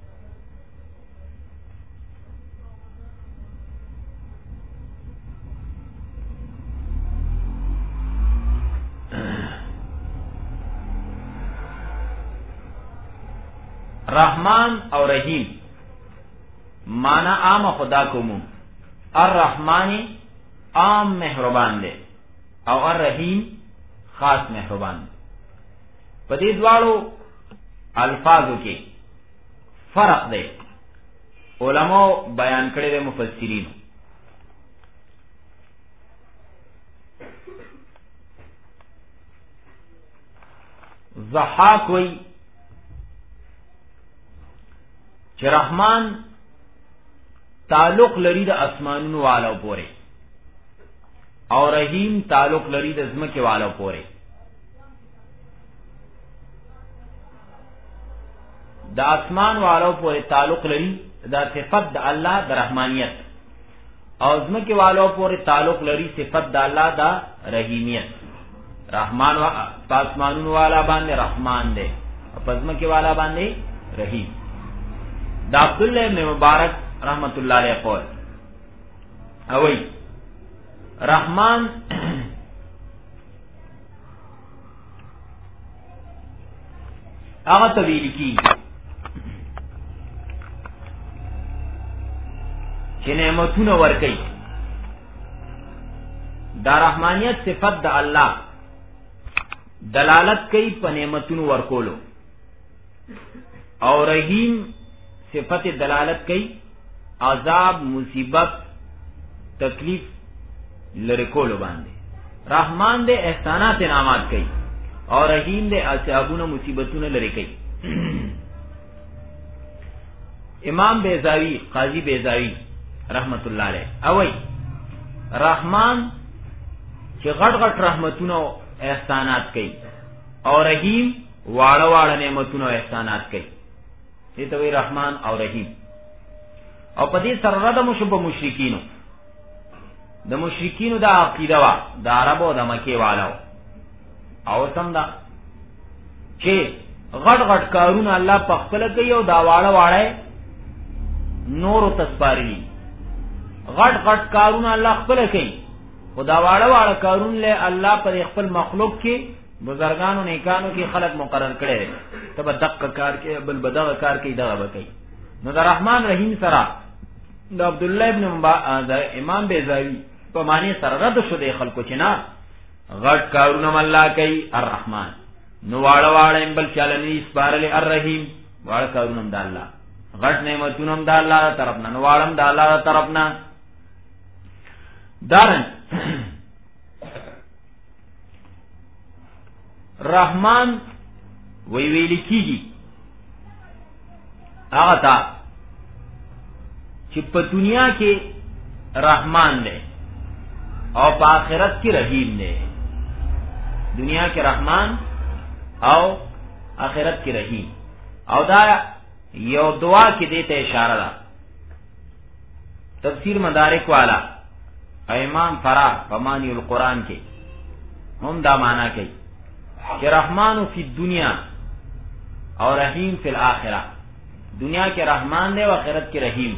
رحمان او رحیم معنی عام خدا کوم. الرحمن عام مهربان دے او الرحیم خاص مهربان دے. په دې دواړو الفاظو کې فرق دی، علماء بیان کړی دی مفسرین. ضحاک وی چې رحمان تعلق لري د اسمانونو والو پورې او رحیم تعلق لري د ځمکې والو پورې. د اسمان والو پورې تعلق لري دا صفت د الله د رحمانیت، او ځمکې والو پورې تعلق لري صفت د الله د رحیمیت. رحمان وا اسمانونو والا باندې رحمان دی، او ځمکې والا باندې رحیم. دا عبداللہ ابن مبارک رحمت اللہ علیہ قول اوئی رحمان آغا طویل کی چه نعمتون ورکی. دا رحمانیت صفت دا اللہ دلالت کئی پا نعمتون ورکولو، اور رحیم صفت دلالت کئی عذاب مصیبت تکلیف لرکولو باندے. رحمان دے احسانات انعامات کئی اور رحیم دے عذابون مصیبتون لرکئی. امام بیزاوی قاضی بیزاوی رحمت اللہ علیہ اوئی رحمان چه غٹ غٹ رحمتون احسانات کئی اور رحیم واڑا واڑا نعمتون احسانات کئی. دیتا وی رحمان او رحیم. او پا دی سر ردمو شو پا مشرکینو، دا مشرکینو دا عقیده وا دا عربو دا مکی والاو او سم دا چه غٹ غٹ کارون اللہ پخپل کئی او دا واڑا واڑای نورو تسپارلی. غٹ غٹ کارون اللہ خپل کئی او دا واڑا واڑا کارون لے اللہ پر خپل مخلوق کی بزرگانو نیکانو کی خلق مقرر کرے تب دق کار کے بل بدغ کار کی دغ بکی. نو دا رحمان رحیم سرا دا عبداللہ ابن دا امام بیزاوی پا معنی سر رد شده خلقو چنا غٹ کارونم اللہ کئی الرحمن، نو واڑا واڑا امبل چالنی اسپارلی الرحیم واڑا کارونم دا اللہ، غٹ نعمتونم دا اللہ دا طرفنا، نو واڑم دا اللہ دا طرفنا. دارن رحمان وی ویلی کیگی آغا تا چی پا دنیا کے رحمان دے او پا آخرت کی رحیم دے. دنیا کے رحمان او آخرت کی رحیم. او دا یو دعا کی دیتا اشارہ دا. تفسیر مدارک والا امام فراح پمانی القرآن کے ہم دا مانا کئی کہ رحمان فی الدنیا اور رحیم فی الآخرہ. دنیا کے رحمان دے و آخرت کے رحیم.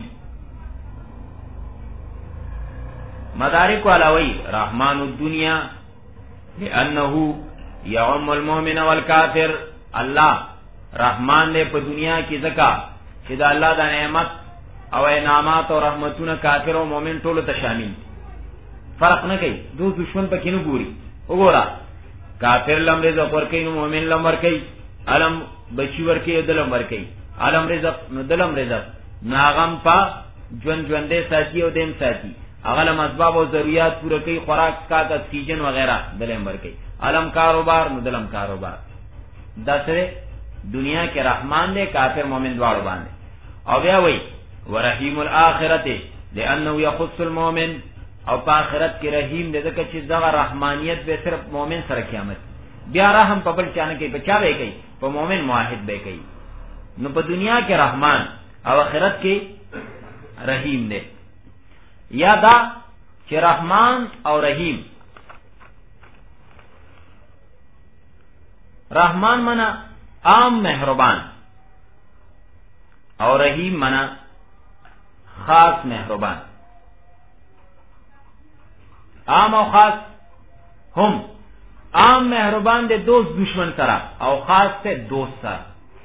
مدارک والا وی رحمان الدنیا لأنہو یعم المومن والکافر. اللہ رحمان دے پا دنیا کی زکا چی دا اللہ دا نعمت او انعامات و رحمتون کافر و مومن طولو تشامل فرق نہ کئی. دو دشمن پا کنو گوری اگورا کافر لم رزق ورکی نو مومن لم ورکی، علم بچی ورکی دلم ورکی، علم رزق نو دلم رزق، ناغم پا جون جون دے ساتی او دیم ساتی، اغلم اسباب و ضروریات پورا کئی، خوراک سکاک اکسیجن وغیرہ دلم ورکی، علم کاروبار نو دلم کاروبار. دسرے دنیا کے رحمان دے کافر مومن دوارو باندے. او بیا وی ورحیم الآخرت لأنه یخص المومن، او پا آخرت کی رحیم دے دکا چیز دغا رحمانیت بے صرف مومن سر قیامت. بیا رحم پا بل چانا کئی پا چا بے کئی پا مومن معاہد بے کئی. نو په دنیا کې رحمان او آخرت کې رحیم دی. یا دا چې رحمان او رحیم، رحمان منا عام مهربان او رحیم منا خاص مهربان. عام او خاص هم عام مهربان دے دوست دشمن سرا او خاص تے دوست سرا،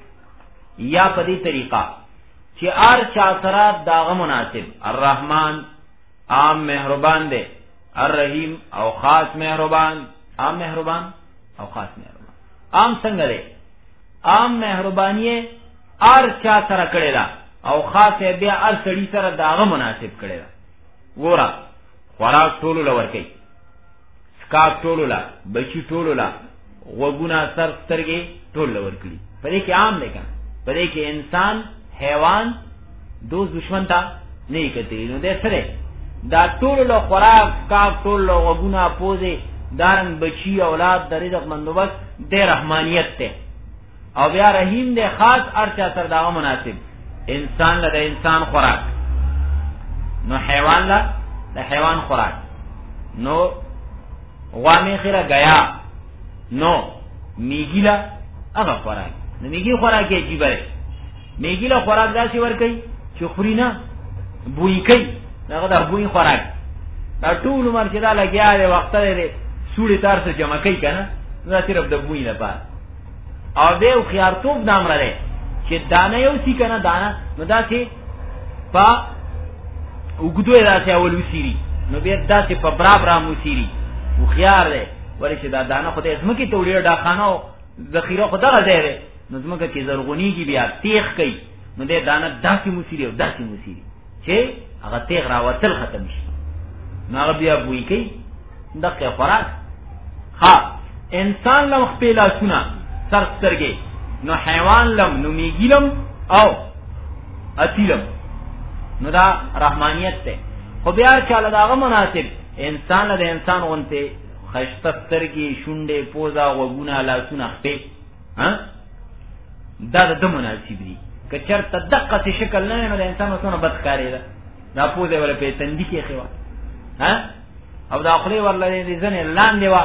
یا پدی طریقہ چی ار چا سرا داغ مناسب. الرحمن عام مہربان دے، الرحیم او خاص مہربان. عام مہربان او خاص مہربان. عام څنګه دے؟ عام مہربانی ار چا سرا کړي دا او خاص بیا ار سړي سره داغ مناسب کړي دا. ګورا خوراک ټولو لور کوي، سکاک ټولو لا، بچی ټولو لا، غوګونه سر سترګې ټول لور کړي. پدې کې عام دی کنه، پدې کې انسان حیوان دوست دشمن تا نه کېږي. نو دې سره دا ټولو له خوراک سکاک ټول له غوګونه پوزې دارن بچی اولاد د رزق بندوبست د رحمانیت ته. او بیا رحیم دې خاص ارچا سره دا مناسب. انسان له انسان خوراک، نو حیوان له د حیوان خوراک، نو غوامی خیره گیا نو میگیلا اغا خوراک. نو میگی خوراک یې عجیبه دی. میگیلا خوراک داسې ورکوي چې خوري نه، بوی کوي. دغه د بوی خوراک دا ټول عمر چې دا لګیا دی، وخت دی سوړي تار سره جمع کوي که نه، دا صرف د بوی لپاره. او بیا خيارتوب نام لري چې دانه یو سی که نه دانه، نو داسې په اوږدو یې داسې اول وسیري، نو بیا داسې په براب رام وسیري. و خيار دی ولی چې دا دانه خو د ځمکې ته وړي ډاخانه او ذخیره خو دغه ځای دی، نو ځمکه کې زرغونېږي بیا تیغ کوي، نو دی دانه داسې موسیري او داسې موسیري چې هغه تیغ راوتل ختم شي، نو هغه بیا بوی کوي. دقه خوراک. ها انسان لم خپې لاسونه سر سترګې، نو حیوان لم، نو میږي لم او اتیلم، نو دا رحمانیت ته. خو بیا چاله داغه مناسب انسان له انسان غونته خشته سترګې، شونډې، پوزه، غوږونه، لاسونه، خپې، ها دا د مناسب دي. که چرته دقه شکل نه نو د انسان وسونه بد کاری ده. دا پوزه ولا په تندې کې خوا، ها او دا خپل ورلې دي ځنه لاندې وا،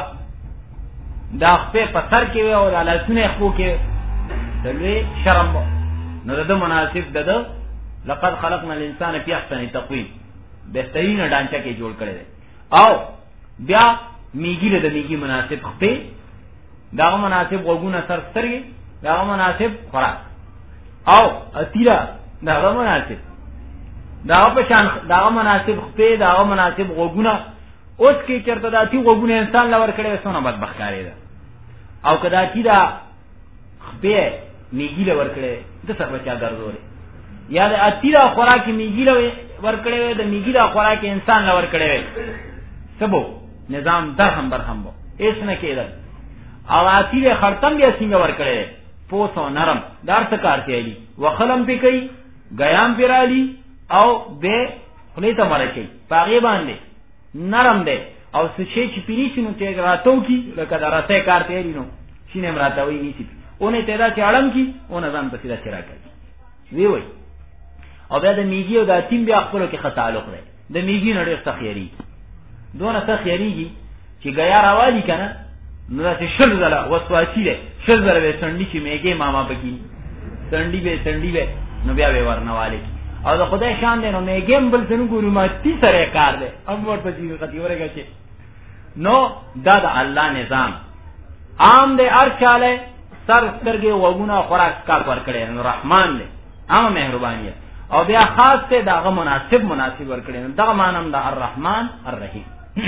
دا خپې په سر کې وي او د لاسونه خو کې دلوي شرم. نو د مناسب ده. لقد خلقنا الانسان فی احسن تقویم، بهترین ډانچه کې جوړ کړی دی. او بیا میږي له د میږي مناسب خپې، دا مناسب غوګونه سر سترګې، دا مناسب خوراک، او اتیرا دا مناسب، دا په شان دا مناسب خپې، دا مناسب غوګونه. اوس کې چرته داتی غوګونه انسان لور کړي وسونه بدبخت کاری ده. او کدا چې دا خپې میږي لور کړي د څه بچا ګرځوري، یا د اتیرا خوراک میږي لور ورکړي، د میږي دا خوراک انسان لور کړي، سبو نظام درهم برهم بو ایس نه کېدل. او اتیره خرطم بیا څنګه ورکړي، پوسو نرم دار څه کارته علی وخلم پې کوي، غیام پیرالی او به خلیته مرکي پاغي باندې نرم دی. او څه شي چې پیری شنو چې راتو کی لکه درته کارته علی نو شینه مراتوي نیسی اونې تیرا چې اړم کی اون ځان په سیده چرا کوي وی وی. او بیا د میږي او د تیم بیا خپل کې خطا تعلق دی. د میږي نړۍ تخیری دونه تخیریږي چې غیا راوالي کنه، نو چې شل زله وسواچی دی، شل زله به سندې چې میګي ماما پکې سندې به سندې به نو بیا به ورنواله. او د خدای شان دی نو میګم بل څنګه ګورو ما تی سره کار دی امور په دې خطي ورګه چې نو دا د الله نظام عام دی. هر چاله سر سترګې وګونه خوراک کار ور کړي، نو رحمان دی، عام مهرباني. او بیا خاص ته داغه مناسب مناسب ور کړي، نو دا مانم دا الرحمن الرحیم.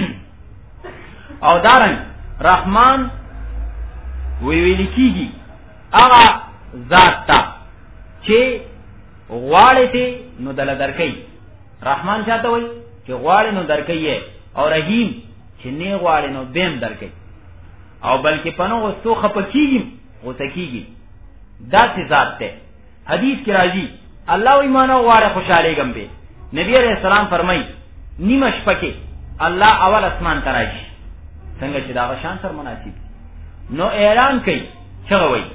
او دارن رحمان وی ویل کیږي هغه ذات ته چې غواړي ته نو دل درکې. رحمان چاته وای چې غواړي نو درکې، او رحیم چې نه غواړي نو بیم درکې. او بلکې پنو غوستو خپکیږي او تکیږي، دا څه ذات ته. حدیث کې راځي الله وی مانو غواړي خوشاله غم به. نبی عليه السلام فرمای نیمه شپه کې الله اول اسمان ته راشي، څنګه چې دا شان سره مناسب. نو اعلان کوي چغوي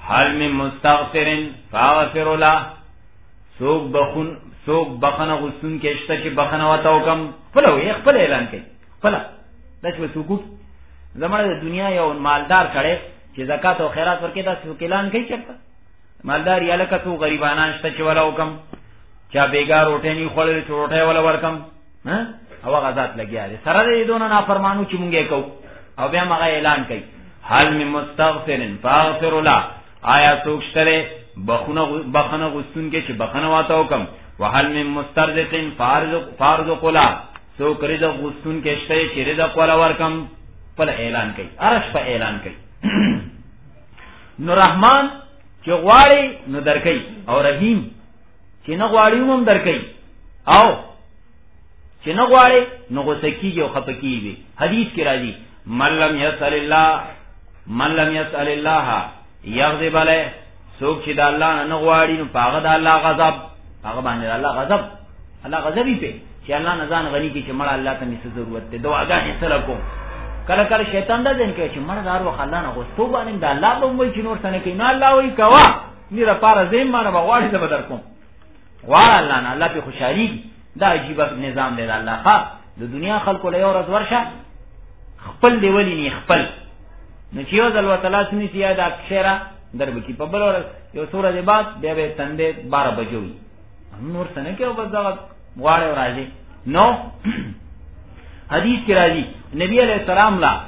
حل من مستغفر فاغفر له سوق بخون سوق بخنه غسون کې شته چې بخنه وته وکم خپل وي خپل اعلان کوي خپل داسې وسوګو زموږ د دنیا یو مالدار کړي چې زکات او خیرات ورکې داسې اعلان کوي چرته مالدار یا لکه تو غریبانان شته چې ولا وکم چا بیګار روټه نه خورل چې روټه ولا ورکم ها او غزاد لګیا دي سره دې دونه نافرمانو چې مونږه کو او بیا مغه اعلان کوي حل من مستغفرن فاغفر له آیا څوک شته بخونه بخنه غسون کې چې بخنه واته وکم وحل من مسترزقن فارض فارض قلا څوک رزق غسون کې شته چې رزق ولا ورکم په اعلان کوي ارش په اعلان کوي نو رحمان چې غواړي نو درکې او رحیم چې نه غواړي هم درکې او چې نه غواړي نو غوسه کیږي او خپه کیږي حدیث کې راځي من لم يسأل الله من لم يسأل الله یغضب علیه څوک چې د الله نه غواړي نو پاغه د الله غضب هغه باندې الله غضب الله غضبې په چې الله نه ځان غني کی چې مړ الله ته نس ضرورت ده دعاګانې سره کو کله کله شیطان دا ځین کوي چې مړ دار وخلانه غوستو باندې د الله په وای چې نور څنګه کوي نه الله وای کوا میرا پارا زم مانه بغواړي ته بدر کوم غواړ الله نه الله په خوشحالي دا عجیب نظام دی الله ښا د دنیا خلکو له یو ورځ ورشه خپل دی ولی نه خپل نو چې یو ځل وتعالى سني سیاده اکشرا درب کی په بل ورځ یو سورہ دی بعد بیا به تندې بارہ بجوي نور څنګه کې او بس دا غواړي راځي نو حدیث کی راضی نبی علیہ السلام لا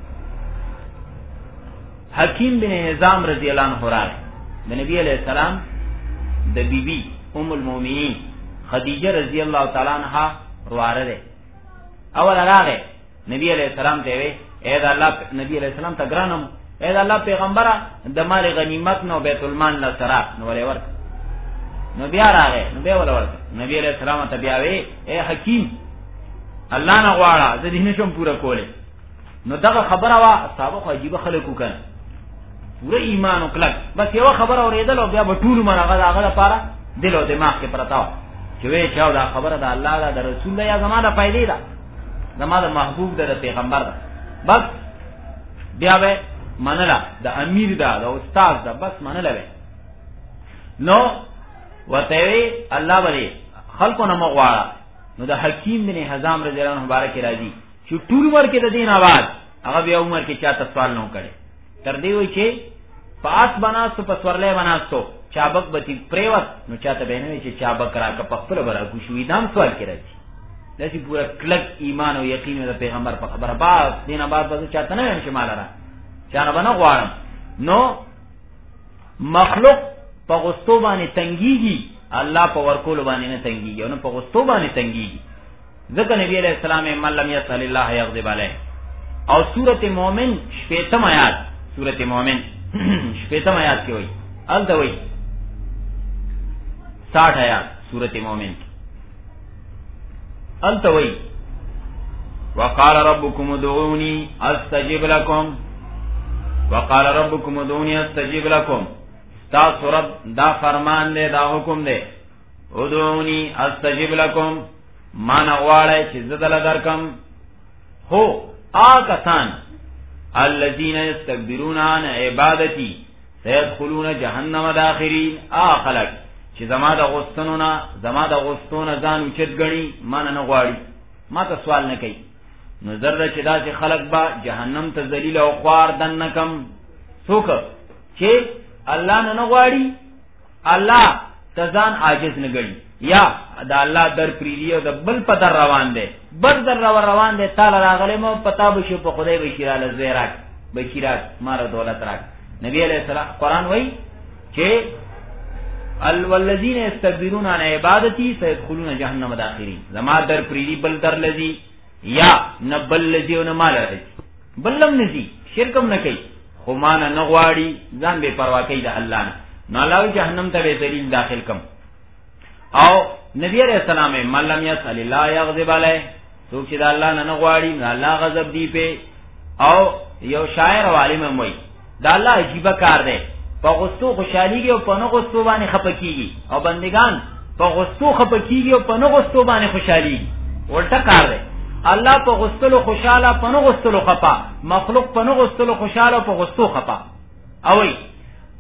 حکیم بن حزام رضی اللہ عنہ راغ د نبی علیہ السلام د بی بی ام المؤمنین خدیجہ رضی اللہ تعالی عنہا رواره ده اول راغ نبی علیہ السلام ته وی اے دا الله نبی علیہ السلام ته ګرانم اے دا الله پیغمبره د مال غنیمت نو بیت المال لا سرا نو ولې ورک نو بیا راغ نو بیا ول ورک نبی علیہ السلام ته بیا وی اے حکیم الله نه غواړه زه دې نشم پورا کوله نو دغه خبره وا صاحب عجیب خلکو کړه پورا ایمان او کلک بس یو خبره اوریدل او بیا په ټول مرغه هغه لپاره دل او دماغ کې پرتاو چې وې چاو دا خبره د الله دا د رسول یا زماده پیدا ده زماده محبوب ده پیغمبر ده بس بیا به منلا د امیر ده د استاد ده بس منلا به نو وته الله بری خلکو نه مغواړه نو د حکیم بن حزام رضی الله عنه مبارک راضی چې ټول عمر کې د دین आवाज هغه بیا عمر کې چاته سوال نه کړي تر دې وای چې پاس بناستو پسورلې بناستو چابک بتی پریوت نو چاته به نه چې چابک را کا پخپل برا کو شوې دام سوال کړي داسې پورا کلک ایمان او یقین د پیغمبر په خبره با دین آباد به چاته نه شمال را چانه بنه غواړم نو مخلوق په غستو باندې تنګيږي الله په ورکول باندې نه تنګيږي او نه په غستو باندې تنګيږي ځکه نبی عليه السلام من لم يصل الله يغضب عليه او سورته مؤمن شپږم آیات سورته مؤمن شپږم آیات کې وایي ال دا وایي ساٹھ آیات سورته مؤمن ال دا وایي وقال ربكم ادعوني استجب لكم وقال ربكم ادعوني استجب لكم تاسو رب دا فرمان دے دا حکم دے ادعونی استجب لکم مانا غواړی چې زدل درکم هو آکسان الذین یستكبرون عن عبادتی سيدخلون جهنم داخرین آخلق چې زما د غستونو زما د غستونو ځان اوچت غني مانا نه غواړي ما ته سوال نه کوي نو زرد چې دا چې خلق با جهنم ته ذلیل او خوار دنکم څوک چې الله نه نغواړي الله تزان عاجز نه غړي یا دا الله در پریری او د بل په در روان دي بل در روان دي تعالی راغله مو پتا بشو په خدای بشیراله زیرات بشیرات مار دولت راک نبی علیہ السلام قران وای چې الذين يستكبرون عن عبادتي سيدخلون جهنم داخرين زما در پریری بل در لذي یا نبل لذي او نه مال راځي بلم نذي شرکم نه کوي خو مان نه غواړي ځان به پروا کوي د الله نه نو الله جهنم ته به ذلیل داخل کم او نبی علیہ السلام ملم یصلی الله یغضب علیه څوک چې د الله نه غواړي نو الله غضب دی په او یو شاعر او عالم وای دا الله عجیب کار دی په غستو خوشحاليږي او په نه غستو باندې خپکیږي او بندگان په غستو خپکیږي او په نه غستو باندې خوشحاليږي ولټه کار دی الله په غستلو خوشاله په نو غستلو خپا مخلوق په نو غستلو خوشاله په غستو خپا او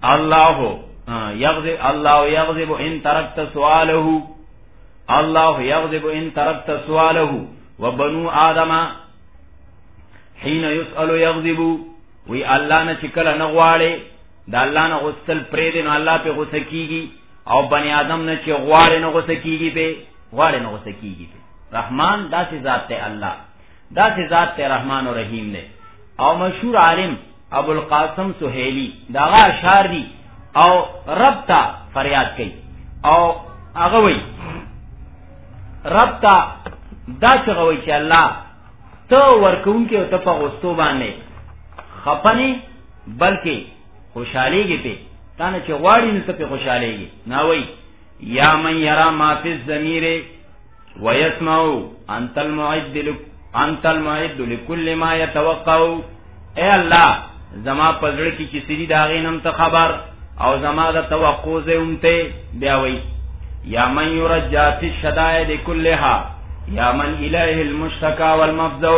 الله یغضب الله یغضب ان ترکت سؤاله الله یغضب ان ترکت سؤاله وبنو آدم حين يسأل يغضب وی الله نه چکل نه غواړي د الله نه غسل پرې دین الله په غوسه کیږي او بنی آدم نه چې غواړي نه غوسه کیږي په غواړي نه غوسه کیږي رحمان داسې ذات ته الله داسې ذات ته رحمان او رحیم نه. او مشهور عالم ابو القاسم سہیلی داغه اشعار دي او رب ته فریاد کوي او هغه وی رب ته دا څنګه وی چې الله ته ورکوونکې او ته په غوستو باندې خپنی بلکې خوشاليږي په تانه چې غواړي نو ته په خوشاليږي نه وی یا من یرا ما فی الضمیر ويسمع انت المعد لك انت المعد لكل ما يتوقع. اے الله زما پزړه کې چې سړي دا غینم ته خبر او زما د توقع زمته بیا وی یا من یرجا فی الشدائد كلها یا من الیه المشتکا والمفزع.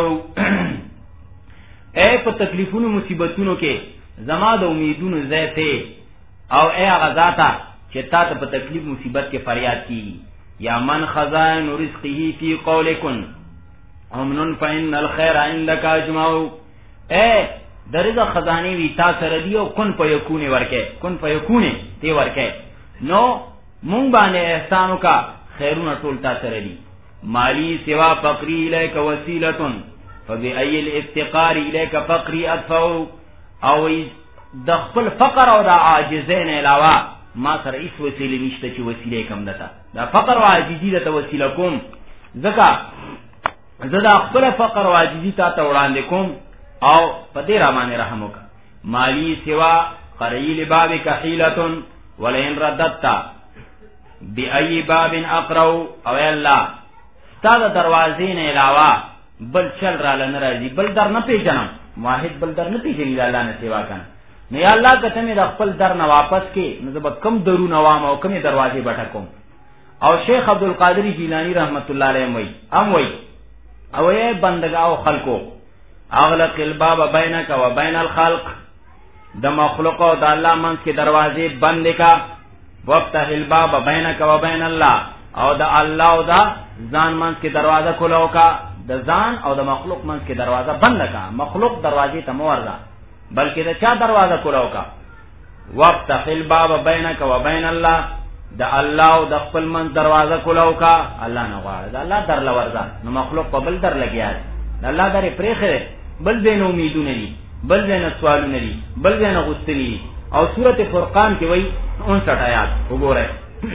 اے په تکلیفونو مصیبتونو کې زما د امیدونو زیته او اے غزاتا چې تا ته په تکلیف مصیبت کې فریاد کی یا من خزائن رزقه فی قولکن امنن فإن الخير عندك اجمع. اے درجه خزانه وی تا سره دی او کن په یکونه ورکه کن په یکونه تی ورکه نو مونږ باندې احسانو کا خیرونه ټول تا سره دی. مالی سوا فقری الیک وسیلتن فبأي الافتقار الیک فقری ادفع. او د خپل فقر او د عاجزین علاوه ما سره هیڅ وسیله نشته چې وسیله کم دته دا فقر او عاجزی د وسیله کوم ځکه زه د خپل فقر او عاجزی ته وړاندې کوم او په دې رحمانه رحم وکړه. مالی سوا قریل بابک حیلتن ولئن رددت بأي باب اقرأ. او الله ستاسو دروازې نه علاوه بل چل را لنه راځي بل در نه پیژنم واحد بل در نه پیژني الله نه سوا کنه نو یا الله کته مې د خپل در نه واپس کې نو زه کم درو نوام او کمی دروازې بټکم. او شیخ عبدالقادر جیلانی رحمت الله علیه وی ام وی او یې بندگاو خلقو اغلق الباب بینک و بین الخلق د مخلوق او د الله منځ کې دروازې بند کا وفتح الباب بینک و بین الله او د الله او د ځان منځ کې دروازه کولو کا د ځان او د مخلوق منځ کې دروازه بند کا مخلوق دروازې ته مورځه بلکې د چا دروازه کولو کا وفتح الباب بینک و بین الله د الله او د خپل منځ دروازه کولو کا الله نه غواړي د الله در لورځه نو مخلوق په بل در لګیا د الله درې پرېخره بل دې نو امیدونه دي بل دې نه سوالونه دي بل دې نه غوښتنې او سورته فرقان کې وایي انسٹھ آیات وګورئ.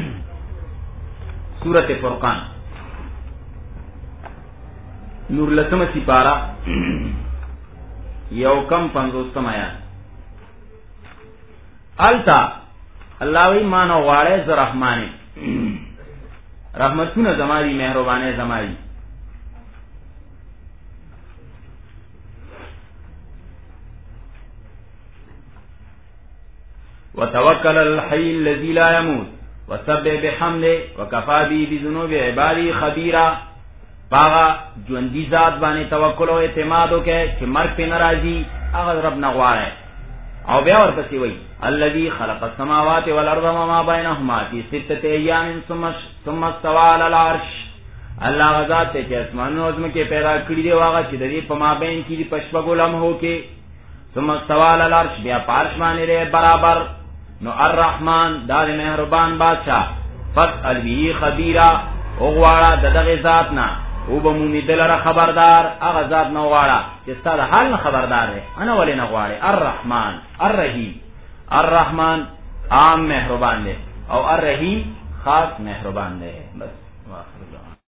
سورته فرقان نور لسمه سپارا یو کم پنځوستم آیات. التا الله وی مانو غواړي ز رحمانه رحمتونه زماري مهربانه زماري. وتوکل الحي الذي لا يموت وسبح بحمده وكفى به بذنوب عباده خبيرا. باغا ژوندۍ ذات باندې توکل او اعتماد وکړه چې مرګ په ناراضي هغه رب نه غواړي. او بیا ورپسې وایي الذي خلق السماوات والارض وما بينهما في ستة ايام ثم ثم استوى على العرش. الله غزا ته چې اسمانونو زمکه پیدا کړی دی واغه چې د دې په مابین کې د پښپغو لمحو کې ثم استوى على العرش بیا پارش باندې برابر. نو الرحمن دا مهربان بادشاہ فاسأل به خبيرا او غواړه د دغه ذات نه او به مونږ دلاره خبردار هغه ذات نه غواړه چې ستاسو حال نه خبردار دی انا ولې نه غواړي. الرحمن الرحیم الرحمن عام مهربان دی او الرحیم خاص مهربان دی. بس واخر